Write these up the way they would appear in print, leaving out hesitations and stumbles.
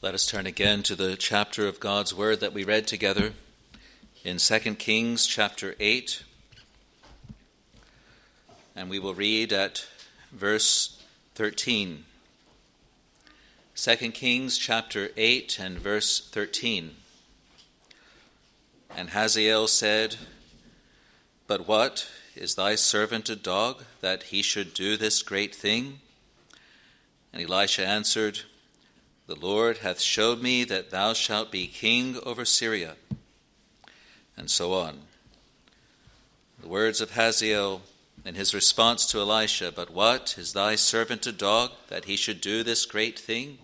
Let us turn again to the chapter of God's Word that we read together in 2 Kings chapter 8. And we will read at verse 13. 2 Kings chapter 8 and verse 13. And Hazael said, "But what, is thy servant a dog, that he should do this great thing?" And Elisha answered, "The Lord hath showed me that thou shalt be king over Syria." And so on. The words of Hazael and his response to Elisha, "But what, is thy servant a dog, that he should do this great thing?"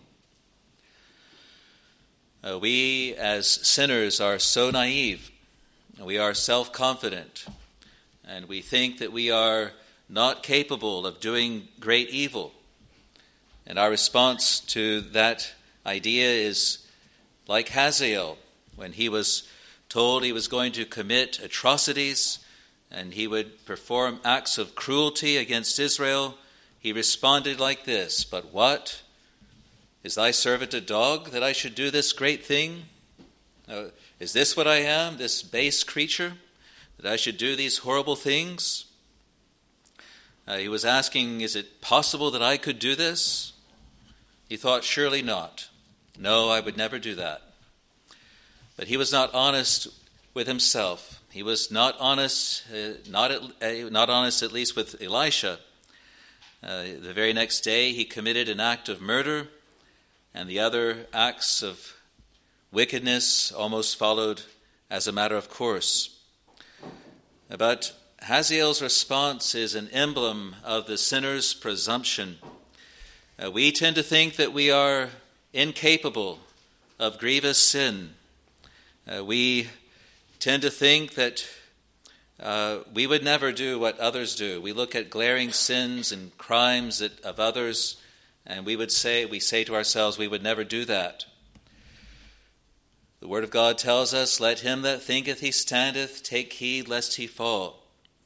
We as sinners are so naive. We are self-confident. And we think that we are not capable of doing great evil. And our response to that idea is like Hazael, when he was told he was going to commit atrocities and he would perform acts of cruelty against Israel. He responded like this, "But what? Is thy servant a dog, that I should do this great thing? Is this what I am, this base creature, that I should do these horrible things?" He was asking, is it possible that I could do this? He thought, surely not. No, I would never do that. But he was not honest with himself. He was not honest, not honest at least with Elisha. The very next day he committed an act of murder, and the other acts of wickedness almost followed as a matter of course. But Hazael's response is an emblem of the sinner's presumption. We tend to think that we are incapable of grievous sin. We tend to think that we would never do what others do. We look at glaring sins and crimes of others, and we say to ourselves, we would never do that. The Word of God tells us, "Let him that thinketh he standeth take heed lest he fall."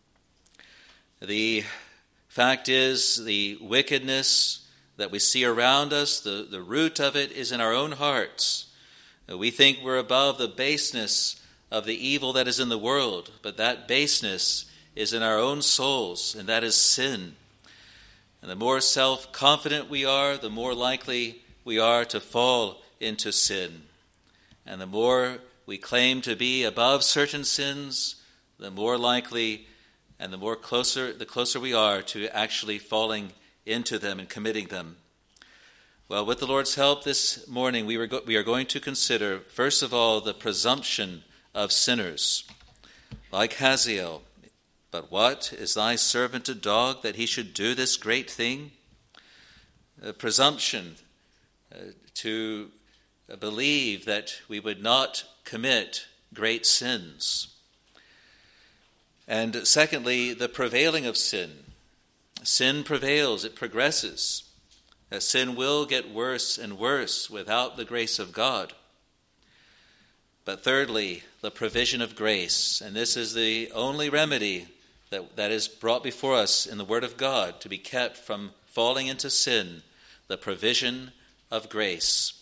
The fact is, the wickedness that we see around us, the root of it is in our own hearts. We think we're above the baseness of the evil that is in the world, but that baseness is in our own souls, and that is sin. And the more self-confident we are, the more likely we are to fall into sin. And the more we claim to be above certain sins, the more likely and the closer we are to actually falling into them and committing them. Well, with the Lord's help this morning, we are going to consider, first of all, the presumption of sinners. Like Hazael, "But what, is thy servant a dog, that he should do this great thing?" Presumption, to believe that we would not commit great sins. And secondly, the prevailing of sin. Sin prevails, it progresses. Sin will get worse and worse without the grace of God. But thirdly, the provision of grace. And this is the only remedy that is brought before us in the Word of God to be kept from falling into sin, the provision of grace.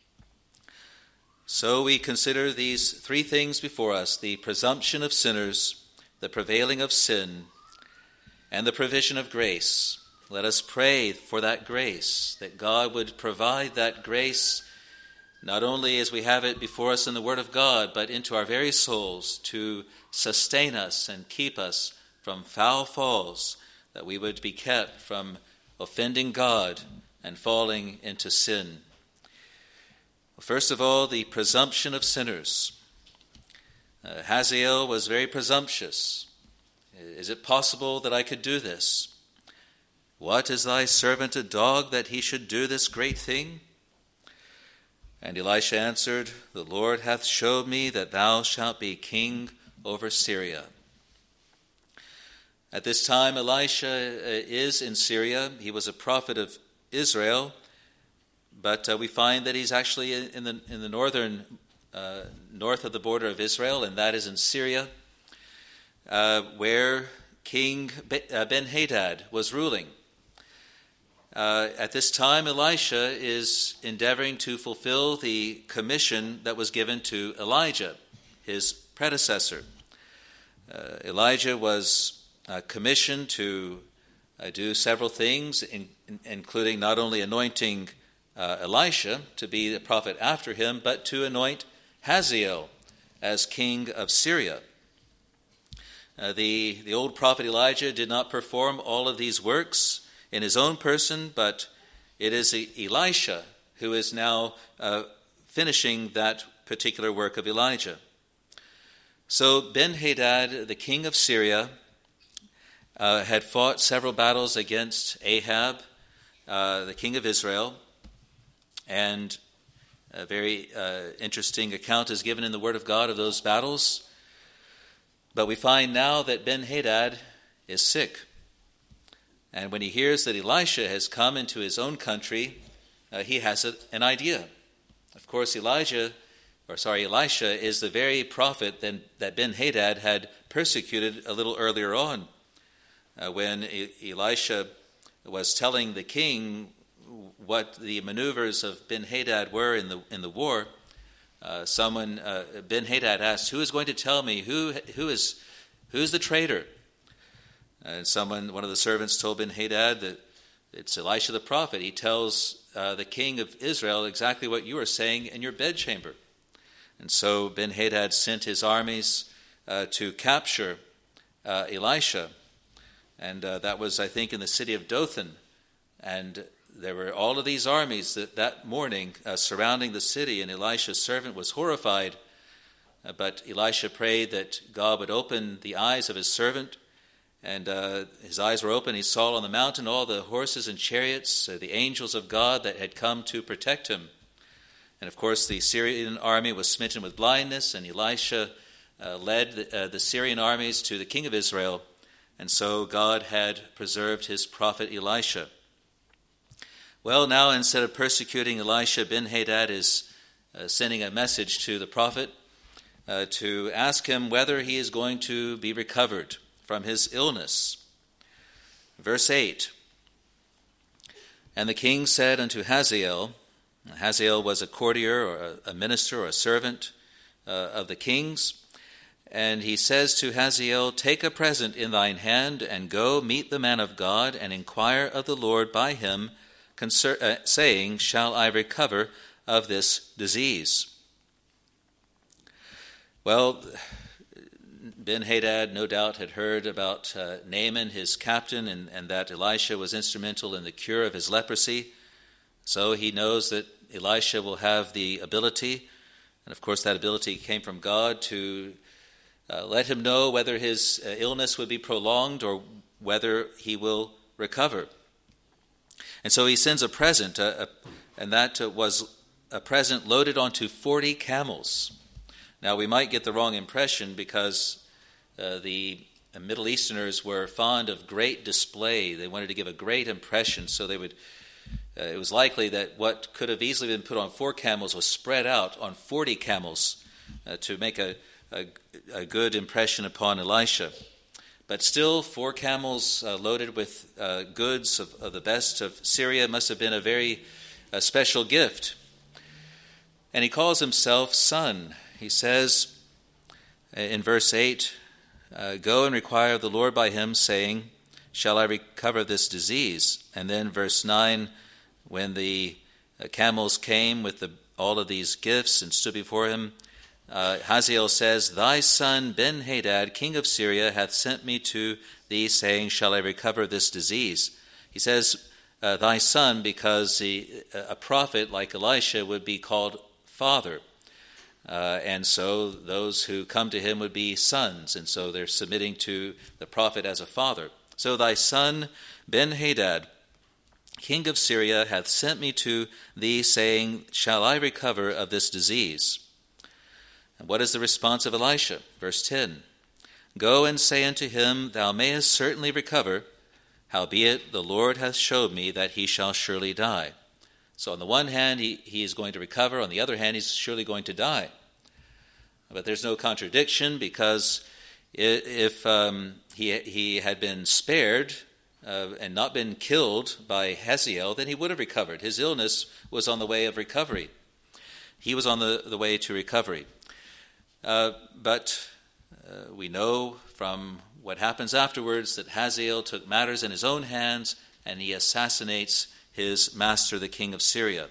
So we consider these three things before us: the presumption of sinners, the prevailing of sin, and the provision of grace. Let us pray for that grace, that God would provide that grace not only as we have it before us in the Word of God, but into our very souls to sustain us and keep us from foul falls, that we would be kept from offending God and falling into sin. First of all, the presumption of sinners. Hazael was very presumptuous. "Is it possible that I could do this? What, is thy servant a dog, that he should do this great thing?" And Elisha answered, "The Lord hath showed me that thou shalt be king over Syria." At this time, Elisha is in Syria. He was a prophet of Israel, but we find that he's actually in the northern north of the border of Israel, and that is in Syria, where King Ben-Hadad was ruling. At this time, Elisha is endeavoring to fulfill the commission that was given to Elijah, his predecessor. Elijah was commissioned to do several things, including not only anointing Elisha to be the prophet after him, but to anoint Hazael as king of Syria. The old prophet Elijah did not perform all of these works in his own person, but it is Elisha who is now finishing that particular work of Elijah. So Ben-Hadad, the king of Syria, had fought several battles against Ahab, the king of Israel, and a very interesting account is given in the Word of God of those battles. But we find now that Ben-Hadad is sick. And when he hears that Elisha has come into his own country, he has an idea. Of course, Elisha is the very prophet that Ben-Hadad had persecuted a little earlier on. When Elisha was telling the king what the maneuvers of Ben-Hadad were in the war, Ben-Hadad asked, "Who is going to tell me who is the traitor?" And one of the servants told Ben-Hadad that it's Elisha the prophet. He tells the king of Israel exactly what you are saying in your bedchamber. And so Ben-Hadad sent his armies to capture Elisha. And that was, I think, in the city of Dothan. And there were all of these armies that morning surrounding the city, and Elisha's servant was horrified. But Elisha prayed that God would open the eyes of his servant, and his eyes were open. He saw on the mountain all the horses and chariots, the angels of God that had come to protect him. And of course, the Syrian army was smitten with blindness, and Elisha led the Syrian armies to the king of Israel. And so God had preserved his prophet Elisha. Well, now instead of persecuting Elisha, Ben-Hadad is sending a message to the prophet to ask him whether he is going to be recovered from his illness. Verse 8, "And the king said unto Hazael," Hazael was a courtier or a minister or a servant of the king's, and he says to Hazael, "Take a present in thine hand, and go meet the man of God, and inquire of the Lord by him, saying, Shall I recover of this disease?" Well, Ben-Hadad no doubt had heard about Naaman, his captain, and that Elisha was instrumental in the cure of his leprosy. So he knows that Elisha will have the ability, and of course that ability came from God, to let him know whether his illness would be prolonged or whether he will recover. And so he sends a present, and that was a present loaded onto 40 camels. Now we might get the wrong impression because the Middle Easterners were fond of great display. They wanted to give a great impression, so they would. It was likely that what could have easily been put on 4 camels was spread out on 40 camels to make a good impression upon Elisha. But still, 4 camels loaded with goods of the best of Syria must have been a very special gift. And he calls himself son. He says in verse 8, "Go and require of the Lord by him, saying, Shall I recover this disease?" And then verse 9, when the camels came with all of these gifts and stood before him, Hazael says, "Thy son Ben-Hadad, king of Syria, hath sent me to thee, saying, Shall I recover this disease?" He says, "thy son," because a prophet like Elisha would be called father. And so those who come to him would be sons, and so they're submitting to the prophet as a father. "So thy son Ben-Hadad, king of Syria, hath sent me to thee, saying, Shall I recover of this disease?" And what is the response of Elisha? Verse 10, "Go and say unto him, Thou mayest certainly recover, howbeit the Lord hath showed me that he shall surely die." So on the one hand, he is going to recover. On the other hand, he's surely going to die. But there's no contradiction, because if he had been spared and not been killed by Hazael, then he would have recovered. His illness was on the way of recovery. He was on the way to recovery. But we know from what happens afterwards that Hazael took matters in his own hands and he assassinates his master, the king of Syria.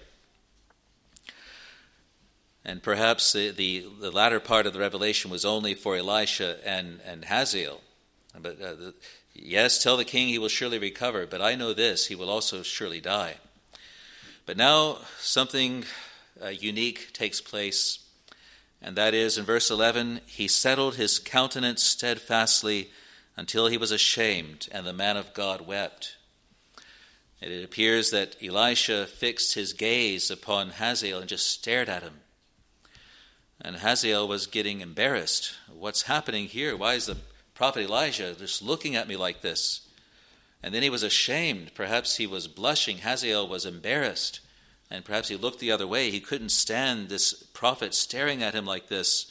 And perhaps the latter part of the revelation was only for Elisha and Hazael. But yes, tell the king he will surely recover, but I know this, he will also surely die. But now something unique takes place, and that is in verse 11, he settled his countenance steadfastly until he was ashamed, and the man of God wept. And it appears that Elisha fixed his gaze upon Hazael and just stared at him. And Hazael was getting embarrassed. What's happening here? Why is the prophet Elijah just looking at me like this? And then he was ashamed. Perhaps he was blushing. Hazael was embarrassed. And perhaps he looked the other way. He couldn't stand this prophet staring at him like this.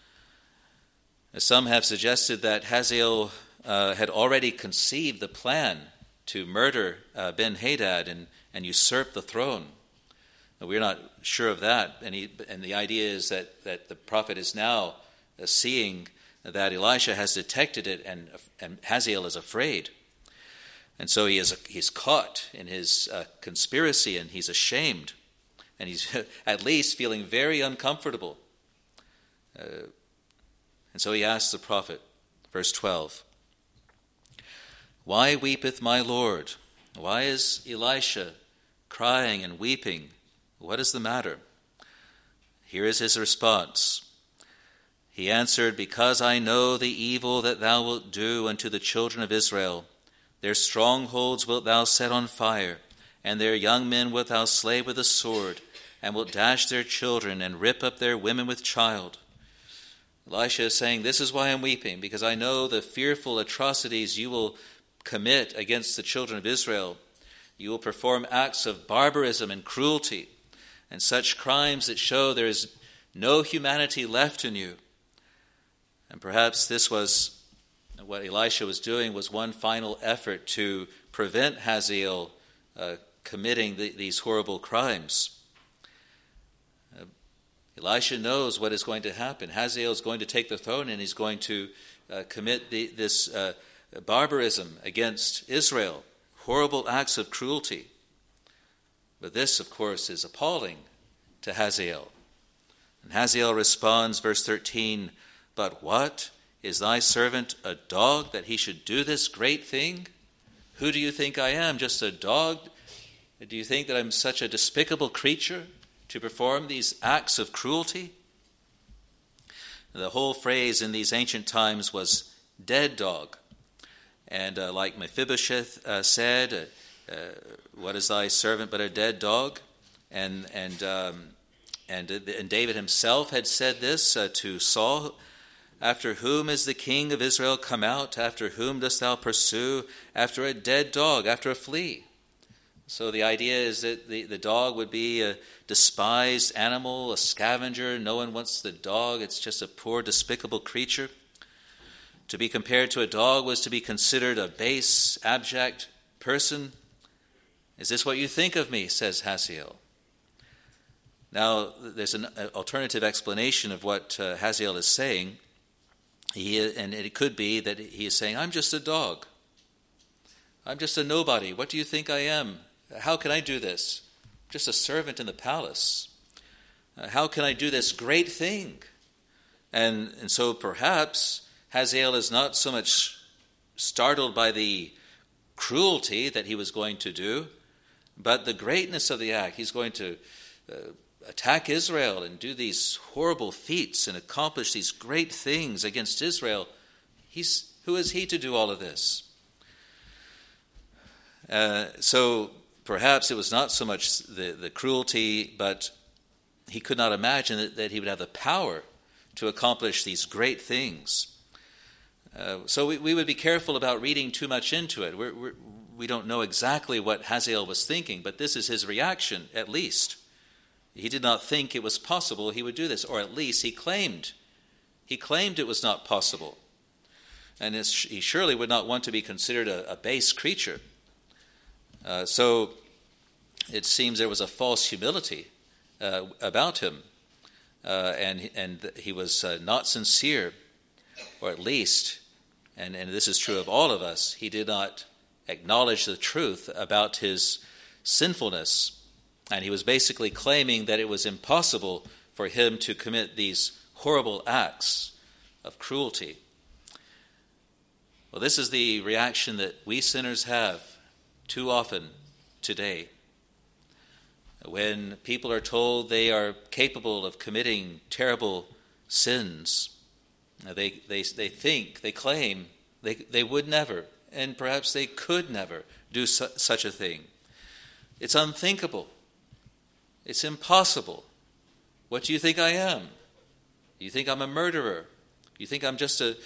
Some have suggested that Hazael had already conceived the plan to murder Ben-Hadad and usurp the throne. We're not sure of that. And the idea is that the prophet is now seeing that Elisha has detected it and Hazael is afraid. And so he's caught in his conspiracy and he's ashamed. And he's at least feeling very uncomfortable. And so he asks the prophet, verse 12, "Why weepeth my Lord? Why is Elisha crying and weeping? What is the matter?" Here is his response. He answered, "Because I know the evil that thou wilt do unto the children of Israel. Their strongholds wilt thou set on fire, and their young men wilt thou slay with the sword, and wilt dash their children and rip up their women with child." Elisha is saying, this is why I'm weeping, because I know the fearful atrocities you will commit against the children of Israel. You will perform acts of barbarism and cruelty, and such crimes that show there is no humanity left in you. And perhaps this was what Elisha was doing, was one final effort to prevent Hazael committing these horrible crimes. Elisha knows what is going to happen. Hazael is going to take the throne and he's going to commit this barbarism against Israel, horrible acts of cruelty. But this, of course, is appalling to Hazael. And Hazael responds, verse 13, "But what? Is thy servant a dog that he should do this great thing? Who do you think I am? Just a dog? Do you think that I'm such a despicable creature to perform these acts of cruelty?" The whole phrase in these ancient times was dead dog. And like Mephibosheth said, "What is thy servant but a dead dog?" And David himself had said this to Saul, "After whom is the king of Israel come out? After whom dost thou pursue? After a dead dog, after a flea." So the idea is that the dog would be a despised animal, a scavenger. No one wants the dog. It's just a poor, despicable creature. To be compared to a dog was to be considered a base, abject person. "Is this what you think of me?" says Hazael. Now, there's an alternative explanation of what Hazael is saying. And it could be that he is saying, "I'm just a dog. I'm just a nobody. What do you think I am? How can I do this? I'm just a servant in the palace. How can I do this great thing?" And so perhaps Hazael is not so much startled by the cruelty that he was going to do, but the greatness of the act. He's going to attack Israel and do these horrible feats and accomplish these great things against Israel. Who is he to do all of this? So perhaps it was not so much the cruelty, but he could not imagine that he would have the power to accomplish these great things. So we would be careful about reading too much into it. We don't know exactly what Hazael was thinking, but this is his reaction, at least. He did not think it was possible he would do this, or at least he claimed it was not possible. and he surely would not want to be considered a base creature. So it seems there was a false humility about him, and he was not sincere, or at least, and this is true of all of us, he did not acknowledge the truth about his sinfulness, and he was basically claiming that it was impossible for him to commit these horrible acts of cruelty. Well, this is the reaction that we sinners have too often today. When people are told they are capable of committing terrible sins, they think, they claim they would never, and perhaps they could never do such a thing. It's unthinkable. It's impossible. What do you think I am? You think I'm a murderer? You think I'm just a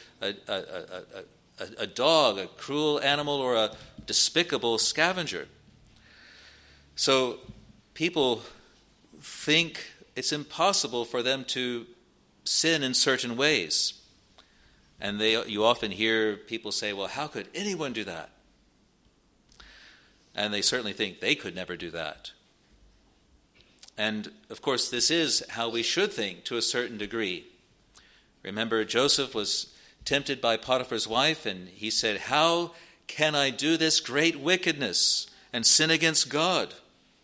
dog, a cruel animal, or a despicable scavenger? So people think it's impossible for them to sin in certain ways. And you often hear people say, well, how could anyone do that? And they certainly think they could never do that. And, of course, this is how we should think to a certain degree. Remember, Joseph was tempted by Potiphar's wife, and he said, how can I do this great wickedness and sin against God?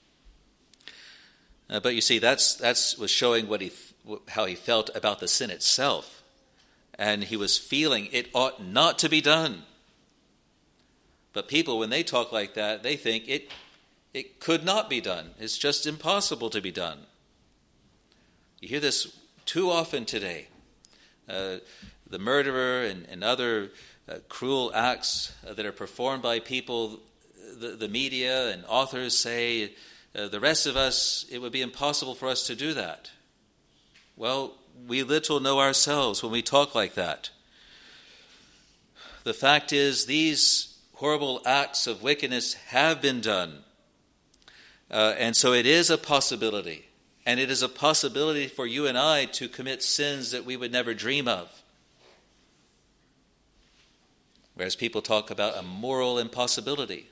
But you see, that was showing how he felt about the sin itself. And he was feeling it ought not to be done. But people, when they talk like that, they think it could not be done. It's just impossible to be done. You hear this too often today. The murderer and other cruel acts that are performed by people, the media and authors say, the rest of us, it would be impossible for us to do that. Well, we little know ourselves when we talk like that. The fact is, these horrible acts of wickedness have been done. And so it is a possibility. And it is a possibility for you and I to commit sins that we would never dream of. Whereas people talk about a moral impossibility.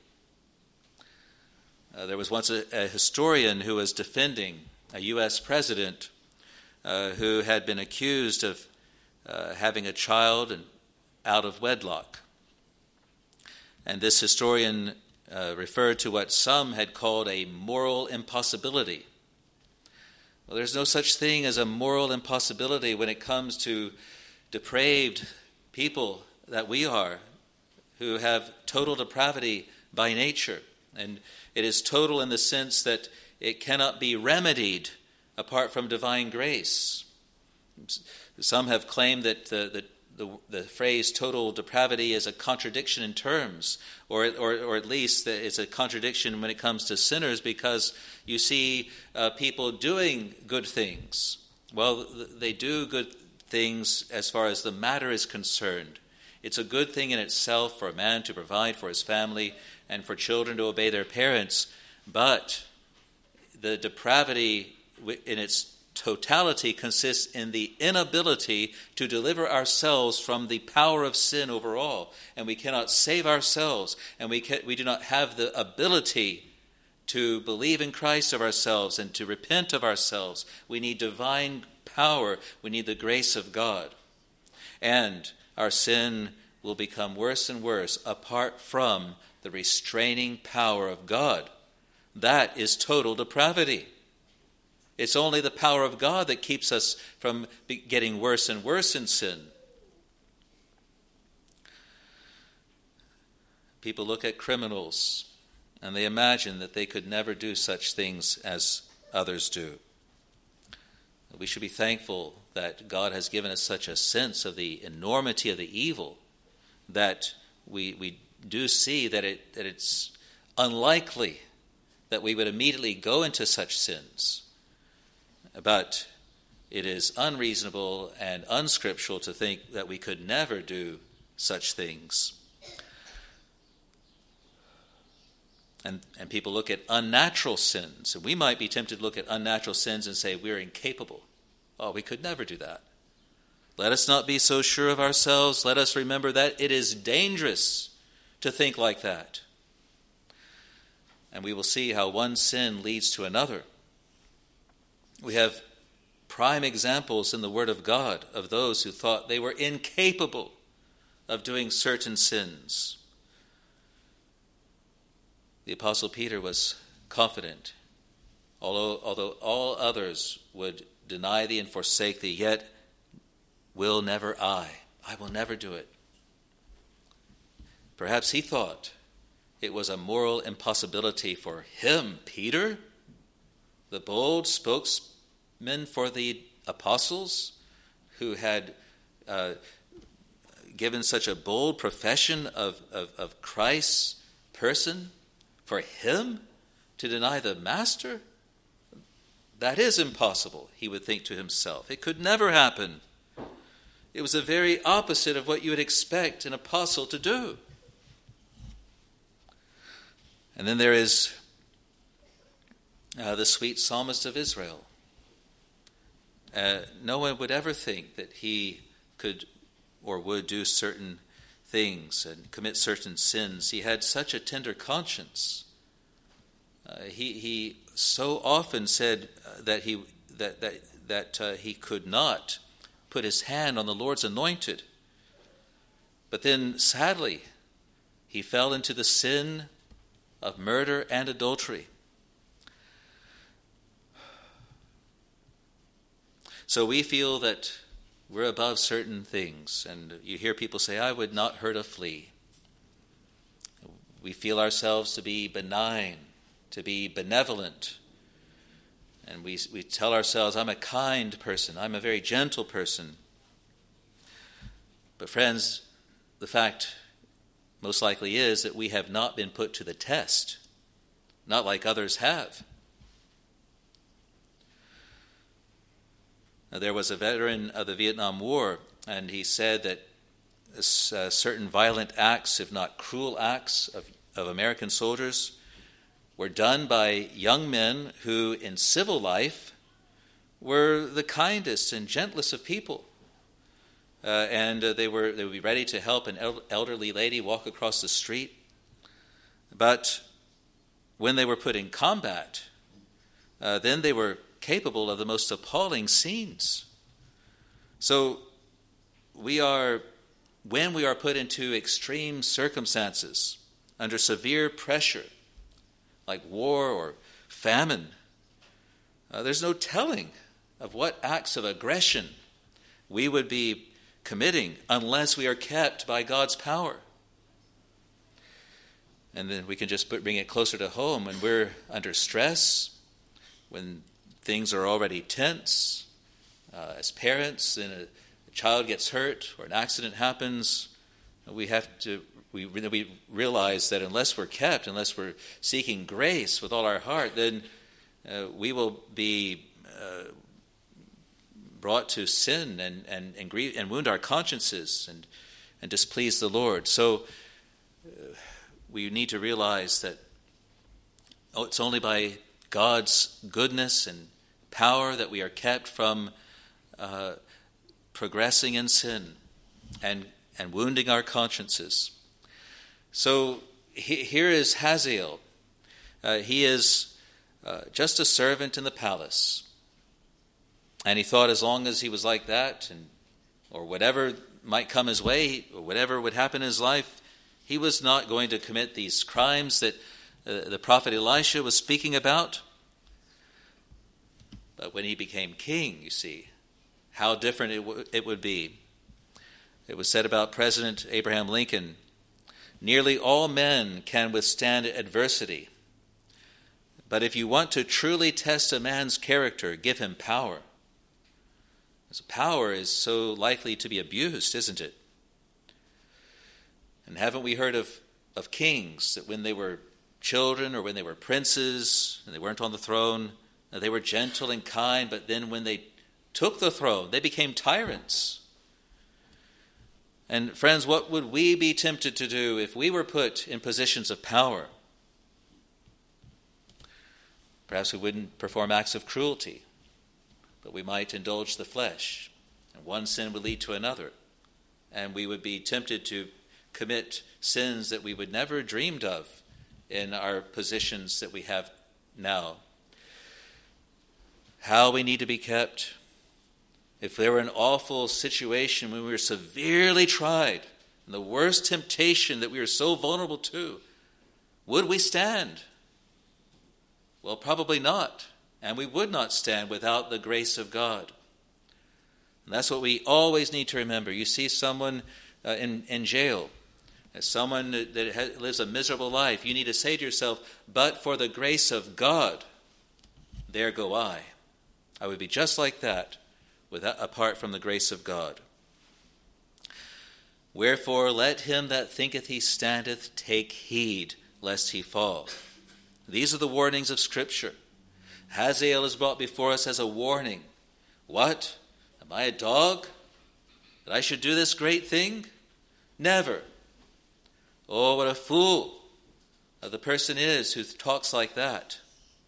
There was once a historian who was defending a U.S. president who had been accused of having a child out of wedlock. And this historian referred to what some had called a moral impossibility. Well, there's no such thing as a moral impossibility when it comes to depraved people that we are, who have total depravity by nature. And it is total in the sense that it cannot be remedied apart from divine grace. Some have claimed that the phrase total depravity is a contradiction in terms, or at least that it's a contradiction when it comes to sinners, because you see people doing good things. Well, they do good things as far as the matter is concerned. It's a good thing in itself for a man to provide for his family and for children to obey their parents, but the depravity in its totality consists in the inability to deliver ourselves from the power of sin overall. And we cannot save ourselves, and we do not have the ability to believe in Christ of ourselves and to repent of ourselves. We need divine power. We need the grace of God. And our sin will become worse and worse apart from the restraining power of God. That is total depravity. It's only the power of God that keeps us from getting worse and worse in sin. People look at criminals and they imagine that they could never do such things as others do. We should be thankful that God has given us such a sense of the enormity of the evil that we do see that it's unlikely that we would immediately go into such sins. But it is unreasonable and unscriptural to think that we could never do such things. And people look at unnatural sins, and we might be tempted to look at unnatural sins and say we're incapable. Oh, we could never do that. Let us not be so sure of ourselves. Let us remember that it is dangerous to think like that. And we will see how one sin leads to another. We have prime examples in the Word of God of those who thought they were incapable of doing certain sins. The Apostle Peter was confident, although all others would deny thee and forsake thee, yet will never I will never do it. Perhaps he thought it was a moral impossibility for him, Peter, the bold spokesman for the apostles, who had given such a bold profession of Christ's person, for him to deny the Master? That is impossible, he would think to himself. It could never happen. It was the very opposite of what you would expect an apostle to do. And then there is the sweet psalmist of Israel. No one would ever think that he could or would do certain things and commit certain sins. He had such a tender conscience. He so often said that he could not put his hand on the Lord's anointed. But then, sadly, he fell into the sin of murder and adultery. So we feel that we're above certain things, and you hear people say, I would not hurt a flea. We feel ourselves to be benign, to be benevolent, and we tell ourselves, I'm a kind person, I'm a very gentle person. But friends, the fact most likely is that we have not been put to the test, not like others have. Now, there was a veteran of the Vietnam War, and he said that certain violent acts, if not cruel acts, of American soldiers were done by young men who, in civil life, were the kindest and gentlest of people. And they would be ready to help an elderly lady walk across the street. But when they were put in combat, then they were capable of the most appalling scenes. So when we are put into extreme circumstances, under severe pressure, like war or famine, there's no telling of what acts of aggression we would be committing unless we are kept by God's power. And then we can just bring it closer to home when we're under stress, when things are already tense. As parents, and a child gets hurt or an accident happens, we realize that unless we're kept, unless we're seeking grace with all our heart, then we will be brought to sin and grieve and wound our consciences and displease the Lord. So we need to realize that it's only by God's goodness and power that we are kept from progressing in sin and wounding our consciences. So here is Hazael. He is just a servant in the palace. And he thought as long as he was like that, or whatever might come his way, or whatever would happen in his life, he was not going to commit these crimes that the prophet Elisha was speaking about. But when he became king, you see, how different it would be. It was said about President Abraham Lincoln, nearly all men can withstand adversity. But if you want to truly test a man's character, give him power. Because power is so likely to be abused, isn't it? And haven't we heard of kings that when they were children or when they were princes and they weren't on the throne, they were gentle and kind, but then when they took the throne, they became tyrants. And friends, what would we be tempted to do if we were put in positions of power? Perhaps we wouldn't perform acts of cruelty, but we might indulge the flesh. And one sin would lead to another. And we would be tempted to commit sins that we would never dreamed of in our positions that we have now. How we need to be kept. If there were an awful situation when we were severely tried, and the worst temptation that we were so vulnerable to, would we stand? Well, probably not. And we would not stand without the grace of God. And that's what we always need to remember. You see someone in jail, someone that lives a miserable life, you need to say to yourself, but for the grace of God, there go I. I would be just like that, apart from the grace of God. Wherefore, let him that thinketh he standeth take heed, lest he fall. These are the warnings of Scripture. Hazael is brought before us as a warning. What? Am I a dog that I should do this great thing? Never. Oh, what a fool the person is who talks like that.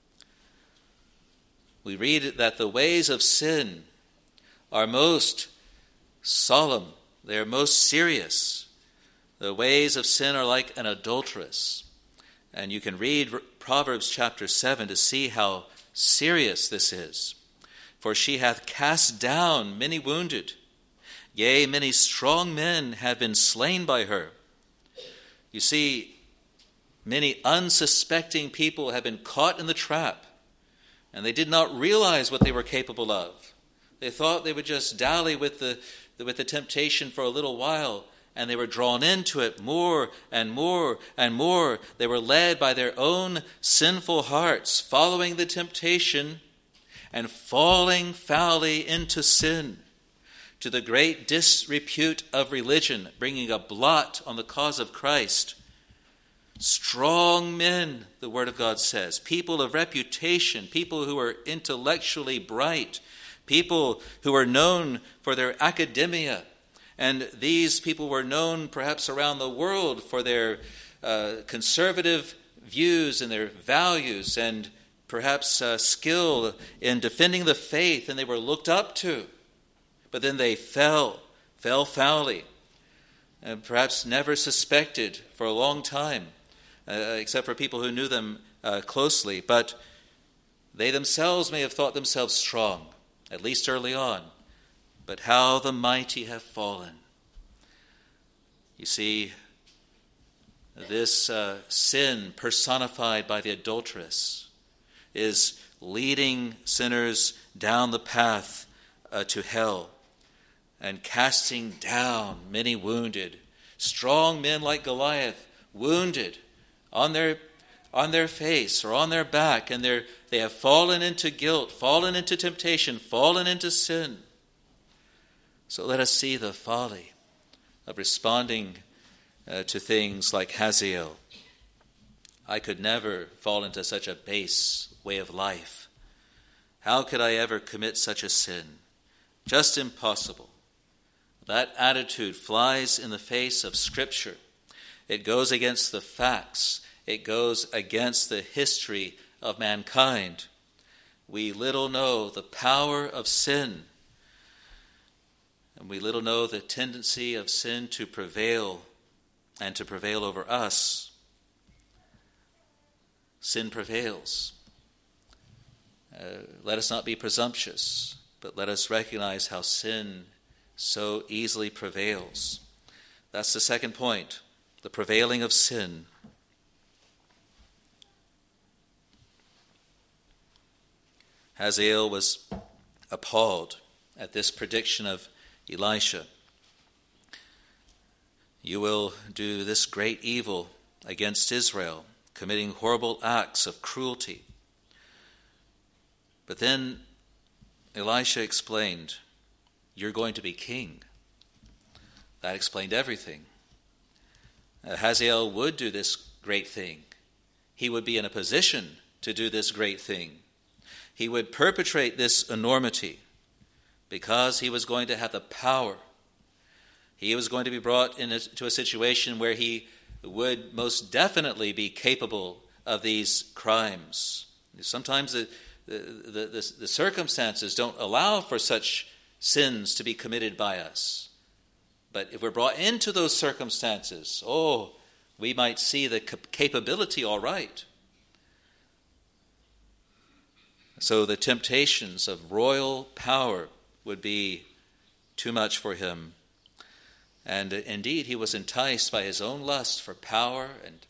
We read that the ways of sin are most solemn. They are most serious. The ways of sin are like an adulteress. And you can read Proverbs chapter 7 to see how serious this is. For she hath cast down many wounded. Yea, many strong men have been slain by her. You see, many unsuspecting people have been caught in the trap, and they did not realize what they were capable of. They thought they would just dally with the temptation for a little while, and they were drawn into it more and more and more. They were led by their own sinful hearts, following the temptation and falling foully into sin, to the great disrepute of religion, bringing a blot on the cause of Christ. Strong men, the Word of God says, people of reputation, people who are intellectually bright, people who are known for their academia, and these people were known perhaps around the world for their conservative views and their values and perhaps skill in defending the faith, and they were looked up to. But then they fell foully, and perhaps never suspected for a long time, except for people who knew them closely. But they themselves may have thought themselves strong, at least early on. But how the mighty have fallen. You see, this sin personified by the adulteress is leading sinners down the path to hell and casting down many wounded. Strong men like Goliath, wounded on their face or on their back, and they have fallen into guilt, fallen into temptation, fallen into sin. So let us see the folly of responding to things like Hazael. I could never fall into such a base way of life. How could I ever commit such a sin? Just impossible. That attitude flies in the face of Scripture. It goes against the facts. It goes against the history of mankind. We little know the power of sin, and we little know the tendency of sin to prevail and to prevail over us. Sin prevails. Let us not be presumptuous, but let us recognize how sin so easily prevails. That's the second point, the prevailing of sin. Hazael was appalled at this prediction of Elisha. You will do this great evil against Israel, committing horrible acts of cruelty. But then Elisha explained, you're going to be king. That explained everything. Hazael would do this great thing. He would be in a position to do this great thing. He would perpetrate this enormity because he was going to have the power. He was going to be brought into a situation where he would most definitely be capable of these crimes. Sometimes the circumstances don't allow for such sins to be committed by us. But if we're brought into those circumstances, we might see the capability all right. So the temptations of royal power would be too much for him. And indeed, he was enticed by his own lust for power and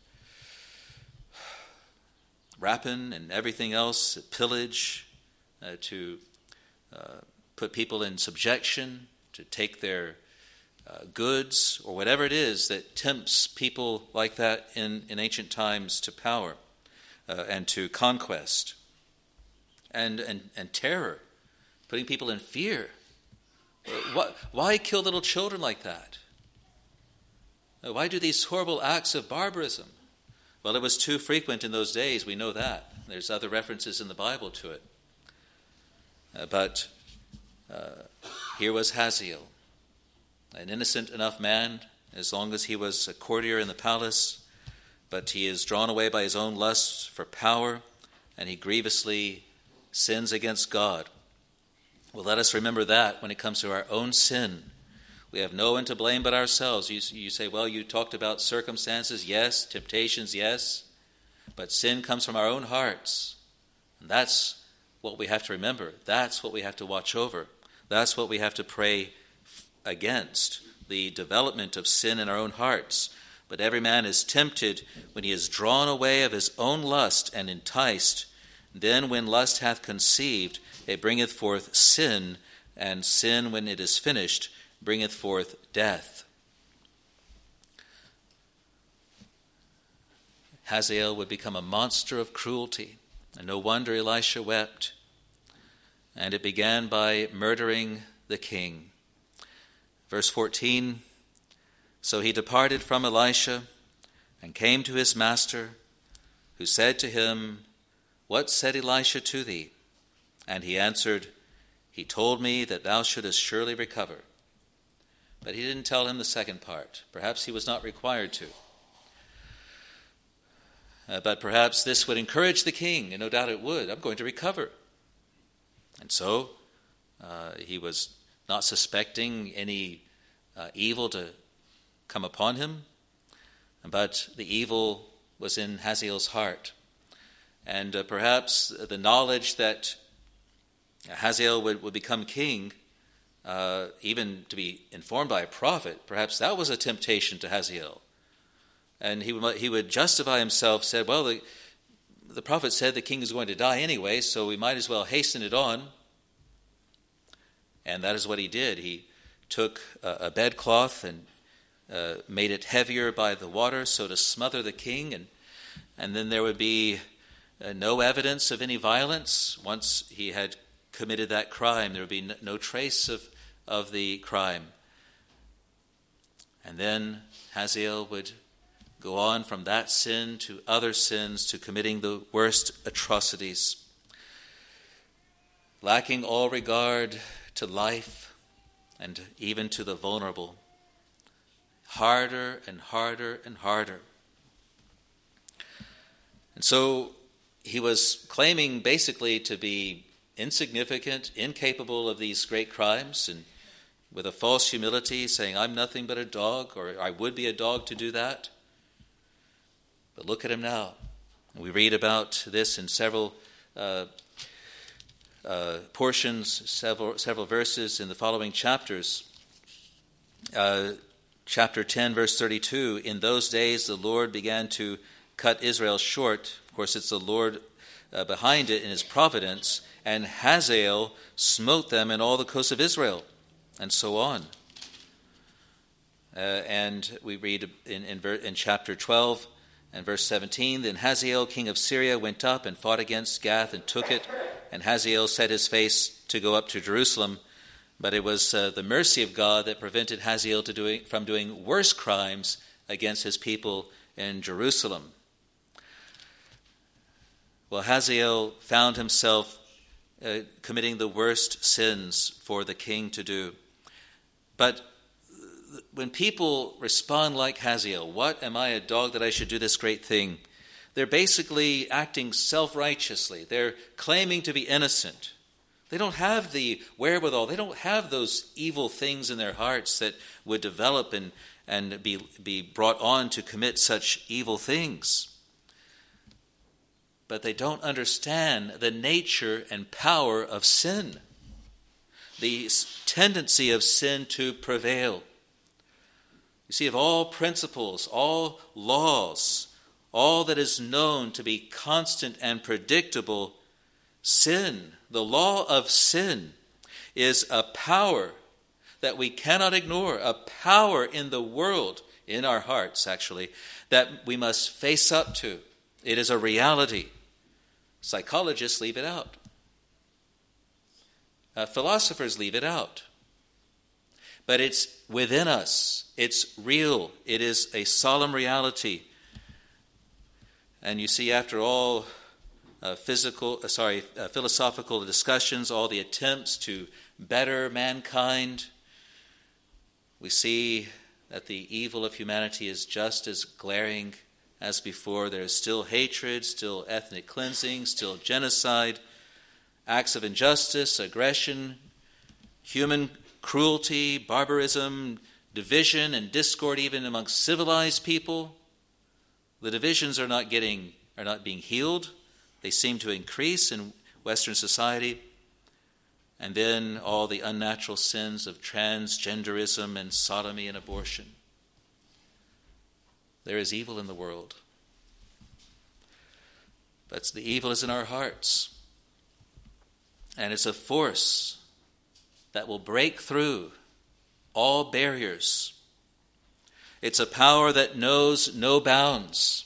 rapine and everything else, pillage, to put people in subjection, to take their goods, or whatever it is that tempts people like that in ancient times to power and to conquest and terror, putting people in fear. Why kill little children like that? Why do these horrible acts of barbarism? Well, it was too frequent in those days, we know that. There's other references in the Bible to it. But here was Hazael, an innocent enough man, as long as he was a courtier in the palace, but he is drawn away by his own lust for power, and he grievously sins against God. Well, let us remember that when it comes to our own sin. We have no one to blame but ourselves. You say, well, you talked about circumstances, yes, temptations, yes, but sin comes from our own hearts. And that's what we have to remember. That's what we have to watch over. That's what we have to pray against, the development of sin in our own hearts. But every man is tempted when he is drawn away of his own lust and enticed. Then when lust hath conceived, it bringeth forth sin, and sin, when it is finished, bringeth forth death. Hazael would become a monster of cruelty, and no wonder Elisha wept. And it began by murdering the king. Verse 14, so he departed from Elisha and came to his master, who said to him, what said Elisha to thee? And he answered, he told me that thou shouldest surely recover. But he didn't tell him the second part. Perhaps he was not required to. But perhaps this would encourage the king, and no doubt it would. I'm going to recover. And so he was not suspecting any evil to come upon him, but the evil was in Hazael's heart. And perhaps the knowledge that Hazael would become king, even to be informed by a prophet, perhaps that was a temptation to Hazael. And he would justify himself, said, well, the prophet said the king is going to die anyway, so we might as well hasten it on. And that is what he did. He took a bedcloth and made it heavier by the water so to smother the king, and then there would be no evidence of any violence. Once he had committed that crime, there would be no trace of the crime. And then Hazael would go on from that sin to other sins, to committing the worst atrocities, lacking all regard to life and even to the vulnerable. Harder and harder and harder. And so he was claiming basically to be insignificant, incapable of these great crimes, and with a false humility saying, I'm nothing but a dog, or I would be a dog to do that. But look at him now. We read about this in several portions, several verses in the following chapters. Chapter 10, verse 32, in those days the Lord began to cut Israel short. Of course, it's the Lord behind it in his providence. And Hazael smote them in all the coasts of Israel, and so on. And we read in chapter 12 and verse 17, then Hazael, king of Syria, went up and fought against Gath and took it. And Hazael set his face to go up to Jerusalem. But it was the mercy of God that prevented Hazael from doing worse crimes against his people in Jerusalem. Well, Hazael found himself committing the worst sins for the king to do. But when people respond like Hazael, what am I, a dog, that I should do this great thing? They're basically acting self-righteously. They're claiming to be innocent. They don't have the wherewithal. They don't have those evil things in their hearts that would develop and be brought on to commit such evil things. But they don't understand the nature and power of sin, the tendency of sin to prevail. You see, of all principles, all laws, all that is known to be constant and predictable, sin, the law of sin, is a power that we cannot ignore, a power in the world, in our hearts actually, that we must face up to. It is a reality. Psychologists leave it out. Philosophers leave it out. But it's within us. It's real. It is a reality. And you see, after all philosophical discussions, all the attempts to better mankind, we see that the evil of humanity is just as glaring as before. There is still hatred, still ethnic cleansing, still genocide, acts of injustice, aggression, human cruelty, barbarism, division and discord even amongst civilized people. The divisions are not being healed. They seem to increase in Western society. And then all the unnatural sins of transgenderism and sodomy and abortion. There is evil in the world. But the evil is in our hearts. And it's a force that will break through all barriers. It's a power that knows no bounds.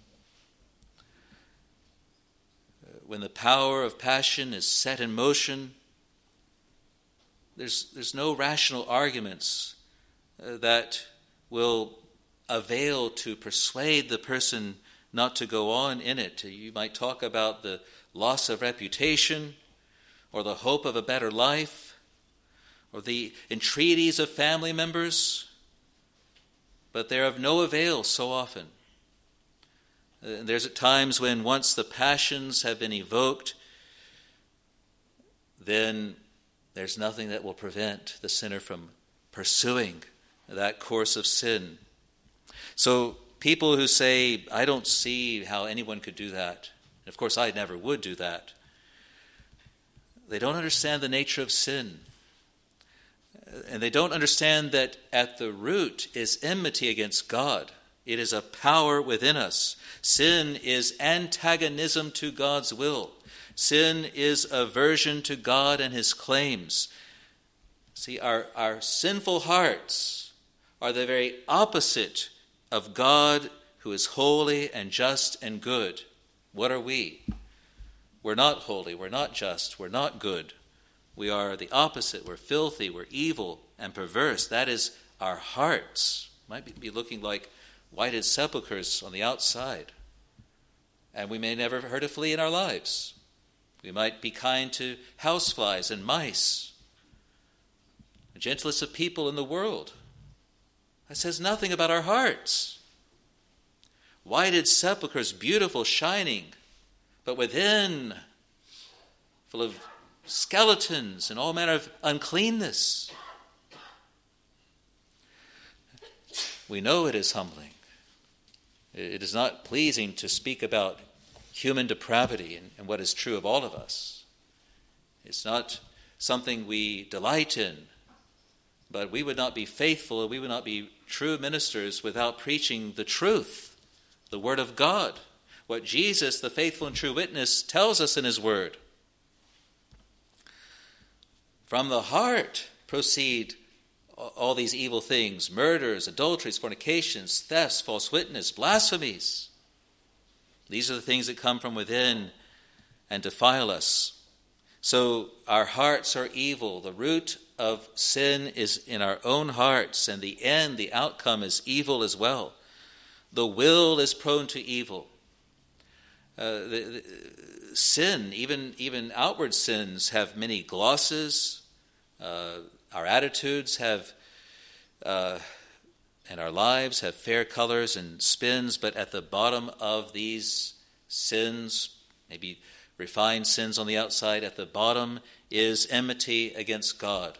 When the power of passion is set in motion, there's no rational arguments that will avail to persuade the person not to go on in it. You might talk about the loss of reputation, or the hope of a better life, or the entreaties of family members, but they're of no avail so often. There's at times when once the passions have been evoked, then there's nothing that will prevent the sinner from pursuing that course of sin. So people who say, I don't see how anyone could do that, and of course I never would do that, they don't understand the nature of sin. And they don't understand that at the root is enmity against God. It is a power within us. Sin is antagonism to God's will. Sin is aversion to God and his claims. See, our sinful hearts are the very opposite of God, who is holy and just and good. What are we? We're not holy, we're not just, we're not good. We are the opposite. We're filthy, we're evil and perverse. That is our hearts. Might be looking like whited sepulchres on the outside. And we may never hurt a flea in our lives. We might be kind to houseflies and mice, the gentlest of people in the world. That says nothing about our hearts. Whited sepulchres, beautiful, shining, but within, full of skeletons and all manner of uncleanness. We know it is humbling. It is not pleasing to speak about human depravity and what is true of all of us. It's not something we delight in, but we would not be faithful, we would not be true ministers without preaching the truth, the Word of God, what Jesus, the faithful and true witness, tells us in his Word. From the heart proceed all these evil things: murders, adulteries, fornications, thefts, false witness, blasphemies. These are the things that come from within and defile us. So our hearts are evil. The root of sin is in our own hearts, and the end, the outcome, is evil as well. The will is prone to evil. Sin, even outward sins, have many glosses. Our attitudes have, and our lives have fair colors and spins, but at the bottom of these sins, maybe refined sins on the outside, at the bottom is enmity against God.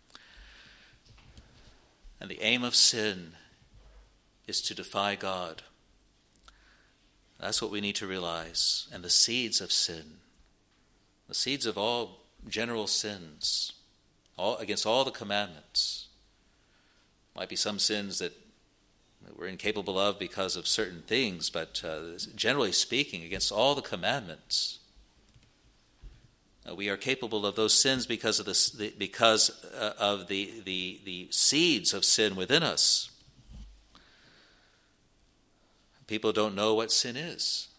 And the aim of sin is to defy God. That's what we need to realize. And the seeds of sin, the seeds of all general sins, against all the commandments. Might be some sins that we're incapable of because of certain things, but generally speaking, against all the commandments, we are capable of those sins because of the seeds of sin within us. People don't know what sin is.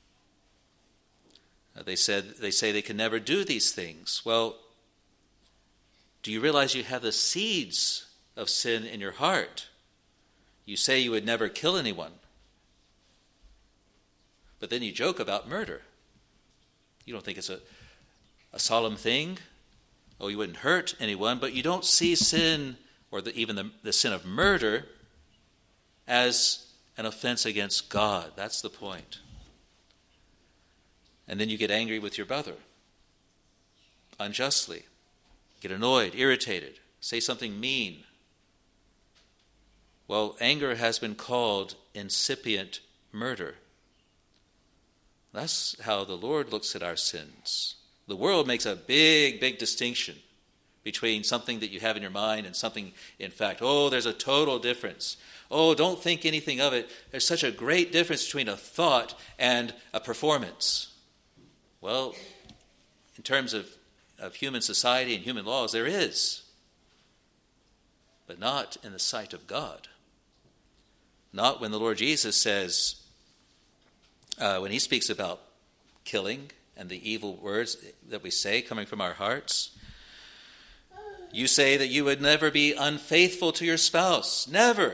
They say they can never do these things. Well, do you realize you have the seeds of sin in your heart? You say you would never kill anyone, but then you joke about murder. You don't think it's a solemn thing. Oh, you wouldn't hurt anyone, but you don't see sin, or even the sin of murder, as an offense against God. That's the point. And then you get angry with your brother, unjustly, get annoyed, irritated, say something mean. Well, anger has been called incipient murder. That's how the Lord looks at our sins. The world makes a big, big distinction between something that you have in your mind and something in fact. Oh, there's a total difference. Oh, don't think anything of it. There's such a great difference between a thought and a performance. Well, in terms of human society and human laws, there is. But not in the sight of God. Not when the Lord Jesus says, when he speaks about killing and the evil words that we say coming from our hearts. You say that you would never be unfaithful to your spouse. Never.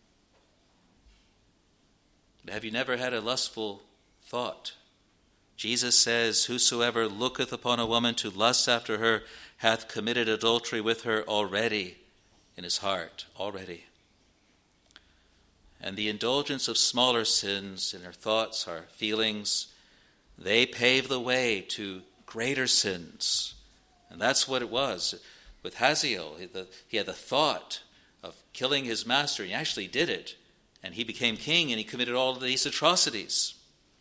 But have you never had a lustful thought? Jesus says, whosoever looketh upon a woman to lust after her hath committed adultery with her already in his heart. Already. And the indulgence of smaller sins in our thoughts, our feelings, they pave the way to greater sins. And that's what it was with Hazael. He had the thought of killing his master. He actually did it. And he became king and he committed all of these atrocities.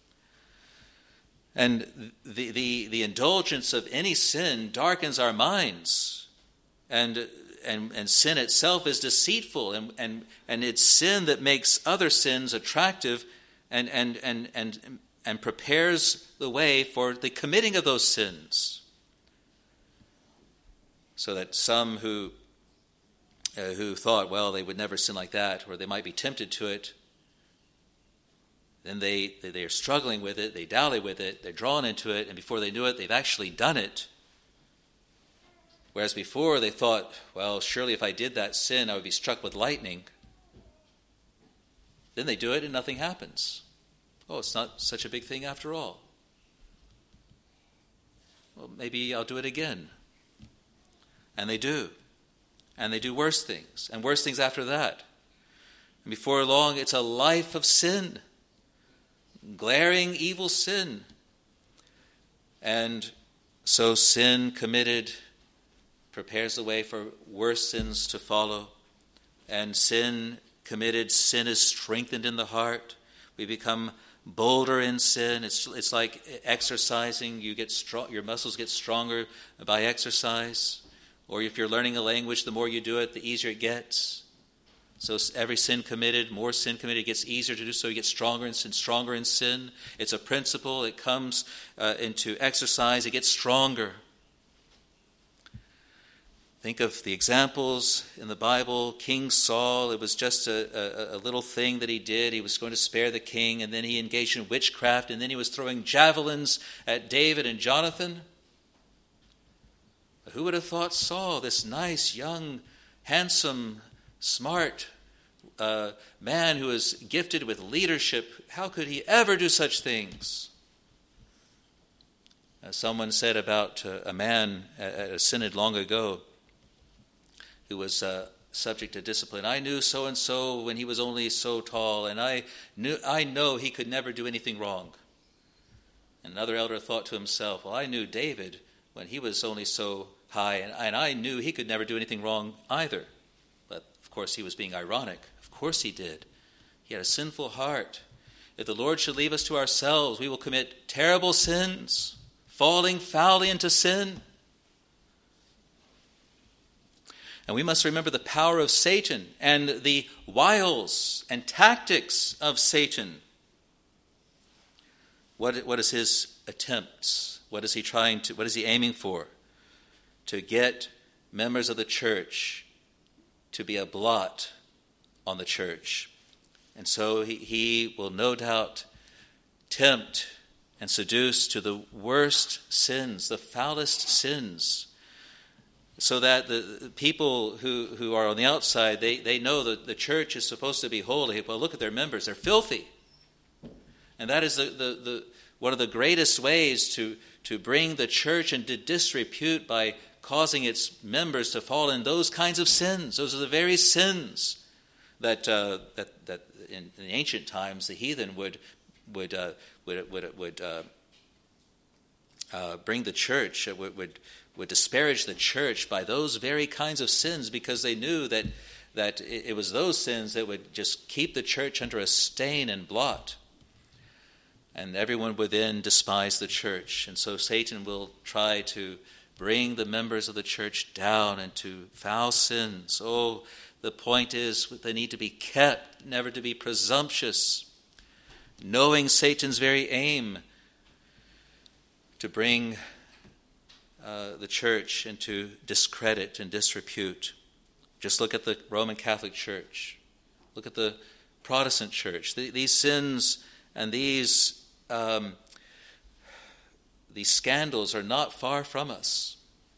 And the indulgence of any sin darkens our minds. And sin itself is deceitful, and it's sin that makes other sins attractive and prepares the way for the committing of those sins. So that some who thought, well, they would never sin like that, or they might be tempted to it, then they are struggling with it, they dally with it, they're drawn into it, and before they knew it, they've actually done it. Whereas before they thought, well, surely if I did that sin, I would be struck with lightning. Then they do it and nothing happens. Oh, it's not such a big thing after all. Well, maybe I'll do it again. And they do. And they do worse things, and worse things after that. And before long, it's a life of sin. Glaring evil sin. And so sin committed prepares the way for worse sins to follow. And sin committed, sin is strengthened in the heart. We become bolder in sin. It's like exercising. You get strong, your muscles get stronger by exercise. Or if you're learning a language, the more you do it, the easier it gets. So every sin committed, more sin committed, it gets easier to do so. You get stronger in sin, stronger in sin. It's a principle. It comes into exercise. It gets stronger. Think of the examples in the Bible. King Saul, it was just a little thing that he did. He was going to spare the king, and then he engaged in witchcraft, and then he was throwing javelins at David and Jonathan. But who would have thought Saul, this nice, young, handsome, smart man who is gifted with leadership, how could he ever do such things? Someone said about a man at a synod long ago who was subject to discipline. I knew so-and-so when he was only so tall, and I know he could never do anything wrong. And another elder thought to himself, well, I knew David when he was only so high, and I knew he could never do anything wrong either. But, of course, he was being ironic. Of course he did. He had a sinful heart. If the Lord should leave us to ourselves, we will commit terrible sins, falling foully into sin. And we must remember the power of Satan and the wiles and tactics of Satan. What is his attempts? What is he aiming for? To get members of the church to be a blot on the church. And so he will no doubt tempt and seduce to the worst sins, the foulest sins, so that the people who are on the outside, they know that the church is supposed to be holy. Well, look at their members. They're filthy. And that is the one of the greatest ways to bring the church into disrepute, by causing its members to fall in those kinds of sins. Those are the very sins that in ancient times the heathen would bring the church, would disparage the church by those very kinds of sins, because they knew that it was those sins that would just keep the church under a stain and blot. And everyone would then despise the church. And so Satan will try to bring the members of the church down into foul sins. Oh, the point is they need to be kept, never to be presumptuous, knowing Satan's very aim to bring the church into discredit and disrepute. Just look at the Roman Catholic Church. Look at the Protestant Church. These sins and these scandals are not far from us.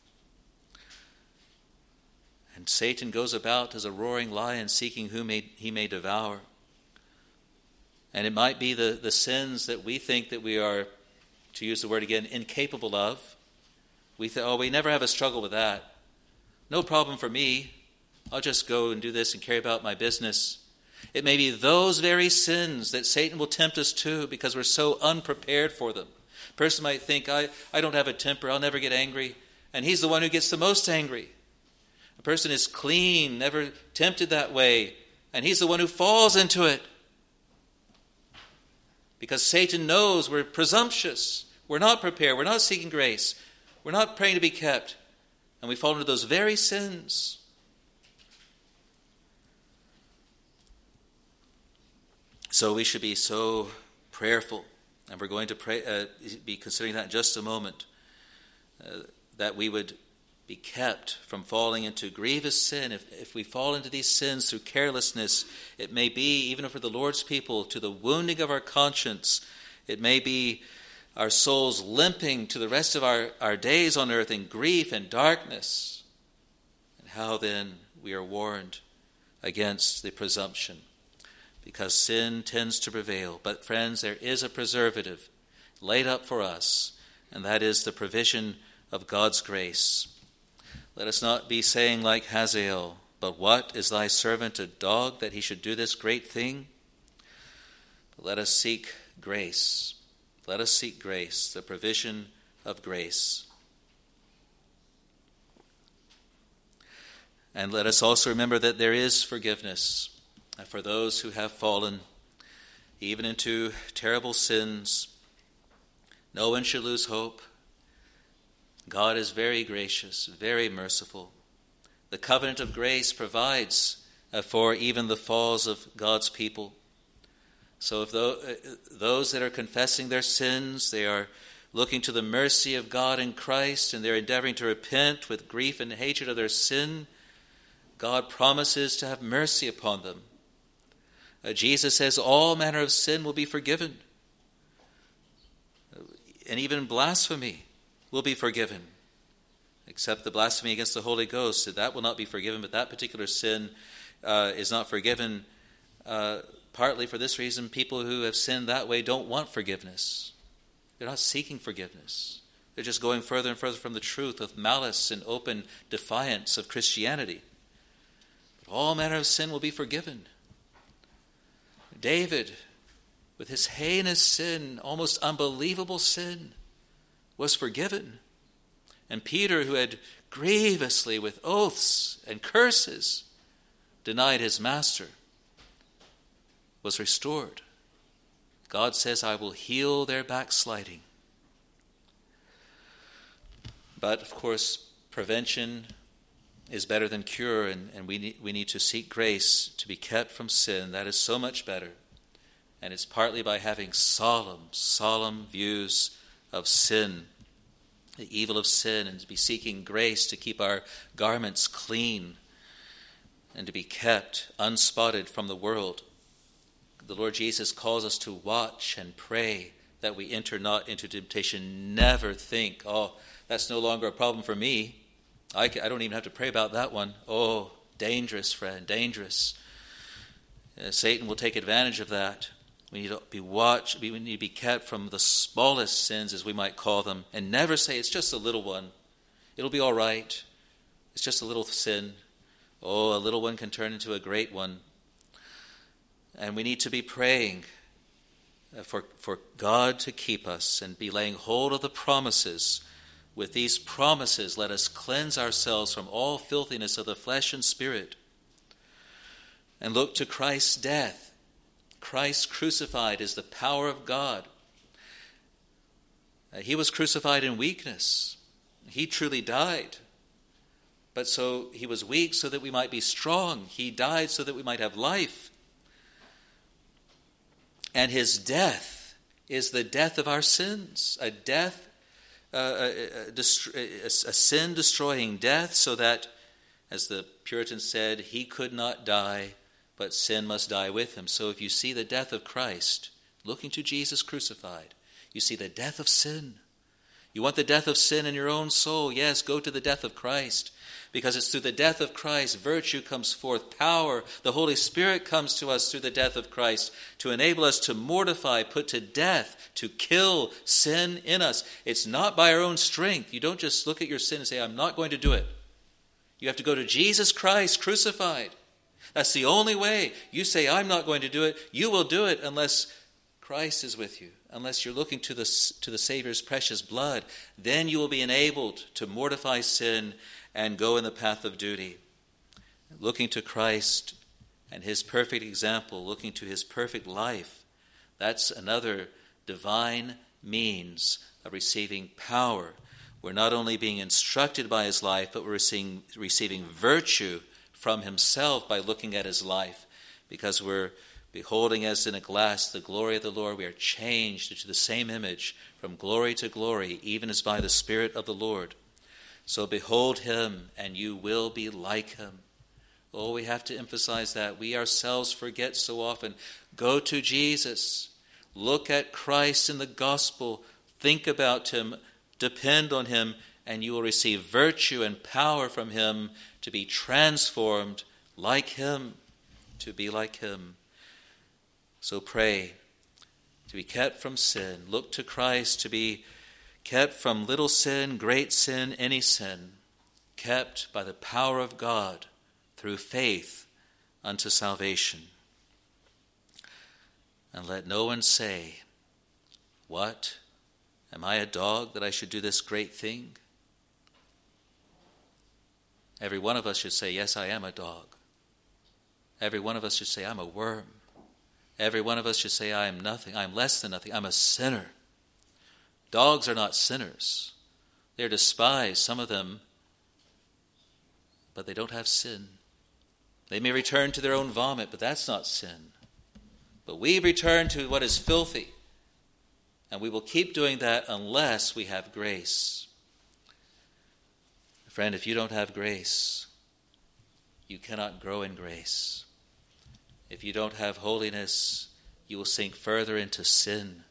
And Satan goes about as a roaring lion, seeking whom he may devour. And it might be the sins that we think that we are, to use the word again, incapable of. We think, we never have a struggle with that. No problem for me. I'll just go and do this and carry about my business. It may be those very sins that Satan will tempt us to, because we're so unprepared for them. A person might think, I don't have a temper, I'll never get angry. And he's the one who gets the most angry. A person is clean, never tempted that way, and he's the one who falls into it. Because Satan knows we're presumptuous, we're not prepared, we're not seeking grace, we're not praying to be kept, and we fall into those very sins. So we should be so prayerful, and we're going to be considering that in just a moment, that we would be kept from falling into grievous sin. If we fall into these sins through carelessness, it may be, even for the Lord's people, to the wounding of our conscience. It may be our souls limping to the rest of our days on earth in grief and darkness. And how then we are warned against the presumption, because sin tends to prevail. But friends, there is a preservative laid up for us, and that is the provision of God's grace. Let us not be saying like Hazael, but what, is thy servant a dog that he should do this great thing? But let us seek grace. Let us seek grace, the provision of grace. And let us also remember that there is forgiveness for those who have fallen, even into terrible sins. No one should lose hope. God is very gracious, very merciful. The covenant of grace provides for even the falls of God's people. So if those that are confessing their sins, they are looking to the mercy of God in Christ, and they're endeavoring to repent with grief and hatred of their sin, God promises to have mercy upon them. Jesus says all manner of sin will be forgiven. And even blasphemy will be forgiven, except the blasphemy against the Holy Ghost. That will not be forgiven, but that particular sin is not forgiven. Partly for this reason, people who have sinned that way don't want forgiveness. They're not seeking forgiveness. They're just going further and further from the truth with malice and open defiance of Christianity. But all manner of sin will be forgiven. David, with his heinous sin, almost unbelievable sin, was forgiven. And Peter, who had grievously with oaths and curses denied his master, was restored. God says, I will heal their backsliding. But, of course, prevention is better than cure, and we need to seek grace to be kept from sin. That is so much better. And it's partly by having solemn views of sin, the evil of sin, and to be seeking grace to keep our garments clean and to be kept unspotted from the world. The Lord Jesus calls us to watch and pray that we enter not into temptation. Never think, oh, that's no longer a problem for me. I don't even have to pray about that one. Oh, dangerous, friend, dangerous. Satan will take advantage of that. We need to be watched. We need to be kept from the smallest sins, as we might call them, and never say, it's just a little one. It'll be all right. It's just a little sin. Oh, a little one can turn into a great one. And we need to be praying for God to keep us and be laying hold of the promises. With these promises, let us cleanse ourselves from all filthiness of the flesh and spirit and look to Christ's death. Christ crucified is the power of God. He was crucified in weakness. He truly died. But so he was weak so that we might be strong. He died so that we might have life. And his death is the death of our sins, a sin-destroying death, so that, as the Puritans said, he could not die, but sin must die with him. So if you see the death of Christ, looking to Jesus crucified, you see the death of sin. You want the death of sin in your own soul? Yes, go to the death of Christ. Because it's through the death of Christ, virtue comes forth, power. The Holy Spirit comes to us through the death of Christ to enable us to mortify, put to death, to kill sin in us. It's not by our own strength. You don't just look at your sin and say, I'm not going to do it. You have to go to Jesus Christ crucified. That's the only way. You say, I'm not going to do it. You will do it unless Christ is with you, unless you're looking to the Savior's precious blood. Then you will be enabled to mortify sin and go in the path of duty. Looking to Christ and his perfect example, looking to his perfect life, that's another divine means of receiving power. We're not only being instructed by his life, but we're receiving virtue from himself by looking at his life, because we're beholding as in a glass the glory of the Lord. We are changed into the same image from glory to glory, even as by the Spirit of the Lord. So behold him, and you will be like him. Oh, we have to emphasize that. We ourselves forget so often. Go to Jesus. Look at Christ in the gospel. Think about him. Depend on him, and you will receive virtue and power from him to be transformed like him, to be like him. So pray to be kept from sin. Look to Christ to be kept from little sin, great sin, any sin, kept by the power of God through faith unto salvation. And let no one say, what? Am I a dog that I should do this great thing? Every one of us should say, yes, I am a dog. Every one of us should say, I'm a worm. Every one of us should say, I am nothing. I am less than nothing. I'm a sinner. Dogs are not sinners. They're despised, some of them, but they don't have sin. They may return to their own vomit, but that's not sin. But we return to what is filthy, and we will keep doing that unless we have grace. Friend, if you don't have grace, you cannot grow in grace. If you don't have holiness, you will sink further into sin.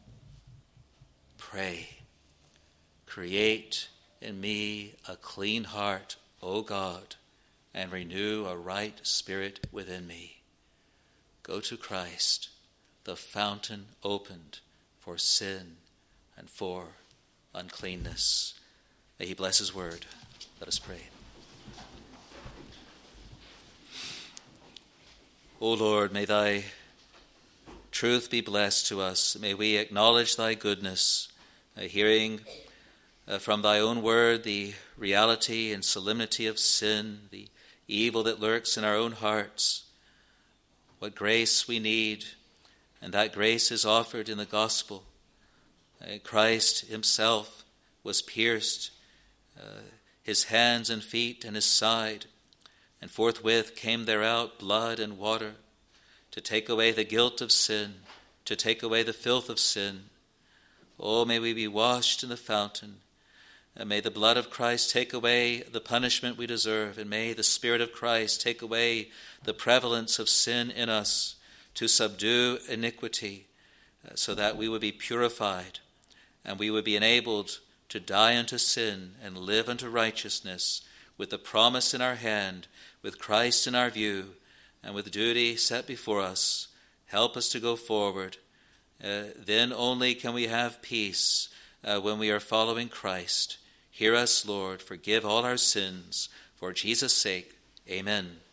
Pray. Create in me a clean heart, O God, and renew a right spirit within me. Go to Christ, the fountain opened for sin and for uncleanness. May he bless his word. Let us pray. O Lord, may thy truth be blessed to us. May we acknowledge thy goodness, hearing from thy own word the reality and solemnity of sin, the evil that lurks in our own hearts. What grace we need, and that grace is offered in the gospel. Christ himself was pierced, his hands and feet and his side, and forthwith came there out blood and water to take away the guilt of sin, to take away the filth of sin. Oh, may we be washed in the fountain, and may the blood of Christ take away the punishment we deserve, and may the Spirit of Christ take away the prevalence of sin in us to subdue iniquity, so that we would be purified, and we would be enabled to die unto sin and live unto righteousness, with the promise in our hand, with Christ in our view, and with duty set before us. Help us to go forward. Then only can we have peace when we are following Christ. Hear us, Lord. Forgive all our sins. For Jesus' sake, amen.